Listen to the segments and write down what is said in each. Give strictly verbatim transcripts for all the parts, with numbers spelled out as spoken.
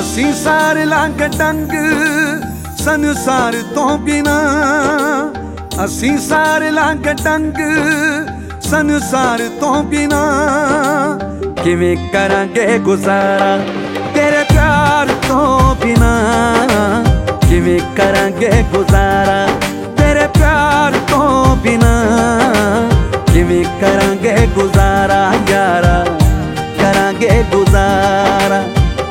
ਅਸੀਂ ਸਾਰ ਲੰਘ ਡੰਗ ਸੰਸਾਰ ਤੋਂ ਬਿਨਾ, ਅਸੀਂ ਸਾਰ ਲੰਘ ਡੰਗ ਸੰਸਾਰ ਤੋਂ ਬਿਨਾ। ਕਿਵੇਂ ਕਰਾਂਗੇ ਗੁਜ਼ਾਰਾ ਤੇਰੇ ਪਿਆਰ ਤੋਂ ਬਿਨਾ, ਕਿਵੇਂ ਕਰਾਂਗੇ ਗੁਜ਼ਾਰਾ ਤੇਰੇ ਪਿਆਰ ਤੋਂ ਬਿਨਾ। ਕਿਵੇਂ ਕਰਾਂਗੇ ਗੁਜ਼ਾਰਾ ਯਾਰਾ, ਕਰਾਂਗੇ ਗੁਜ਼ਾਰਾ।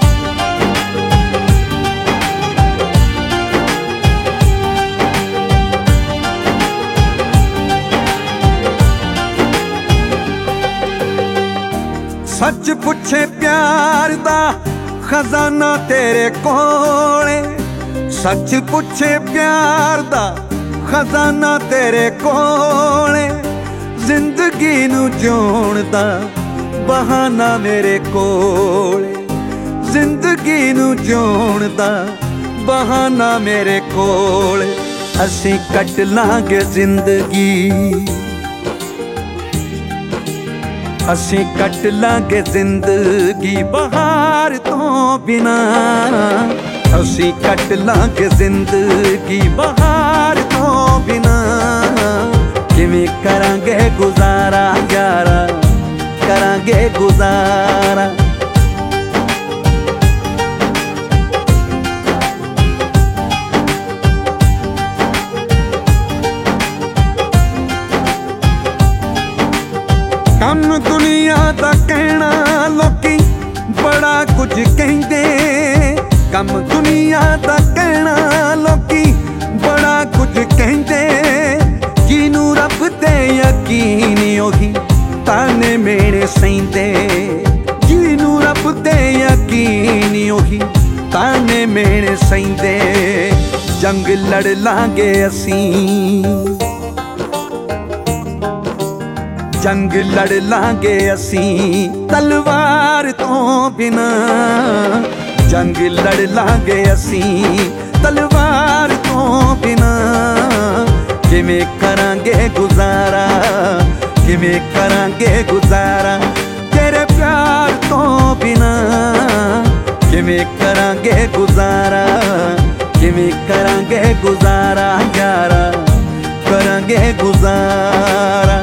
ਸੱਚ ਪੁੱਛੇ ਪਿਆਰ ਦਾ ਖਜ਼ਾਨਾ ਤੇਰੇ ਕੋਲੇ, ਸੱਚ ਪੁੱਛੇ ਪਿਆਰ ਦਾ ਖਜ਼ਾਨਾ ਤੇਰੇ ਕੋਲੇ। ਜ਼ਿੰਦਗੀ ਨੂੰ ਜਿਉਣ ਦਾ ਬਹਾਨਾ ਮੇਰੇ ਕੋਲੇ, ਜ਼ਿੰਦਗੀ ਨੂੰ ਜਿਉਣ ਦਾ ਬਹਾਨਾ ਮੇਰੇ ਕੋਲੇ। ਅਸੀਂ ਕੱਟ ਲਾਂਗੇ ਜ਼ਿੰਦਗੀ, ਅਸੀਂ ਕੱਟ ਲਾਂਗੇ ਜ਼ਿੰਦਗੀ ਬਹਾਰ ਤੋਂ ਬਿਨਾ। ਅਸੀਂ ਕੱਟ ਲਾਂਗੇ ਜ਼ਿੰਦਗੀ ਬਹਾਰ ਤੋਂ ਬਿਨਾ। ਕਿਵੇਂ ਕਰਾਂਗੇ ਗੁਜ਼ਾਰਾ ਯਾਰਾ, ਕਰਾਂਗੇ ਗੁਜ਼ਾਰਾ। ਕੰਮ ਦੁਨੀਆ ਦਾ ਕਹਿਣਾ ਲੋਕੀ ਬੜਾ ਕੁਝ ਕਹਿੰਦੇ, ਕੰਮ ਦੁਨੀਆ ਦਾ ਕਹਿਣਾ ਲੋਕੀ ਬੜਾ ਕੁਝ ਕਹਿੰਦੇ। ਜਿਹਨੂੰ ਰੱਬ ਤੇ ਯਕੀਨ ਉਹੀ ਤਾਨੇ ਮੇਣੇ ਸਹਿੰਦੇ, ਜਿਹਨੂੰ ਰੱਬ ਤੇ ਯਕੀਨ ਉਹੀ ਤਾਨੇ ਮੇਣੇ ਸਹਿੰਦੇ। ਜੰਗ ਲੜ ਲਾਂਗੇ ਅਸੀਂ, ਜੰਗ ਲੜ ਲਾਂਗੇ ਅਸੀਂ ਤਲਵਾਰ ਤੋਂ ਬਿਨਾ। ਜੰਗ ਲੜ ਲਾਂਗੇ ਅਸੀਂ ਤਲਵਾਰ ਤੋਂ ਬਿਨਾ। ਕਿਵੇਂ ਕਰਾਂਗੇ ਗੁਜ਼ਾਰਾ, ਕਿਵੇਂ ਕਰਾਂਗੇ ਗੁਜ਼ਾਰਾ ਤੇਰੇ ਪਿਆਰ ਤੋਂ ਬਿਨਾ। ਕਿਵੇਂ ਕਰਾਂਗੇ ਗੁਜ਼ਾਰਾ, ਕਿਵੇਂ ਕਰਾਂਗੇ ਗੁਜ਼ਾਰਾ ਯਾਰਾ, ਕਰਾਂਗੇ ਗੁਜ਼ਾਰਾ।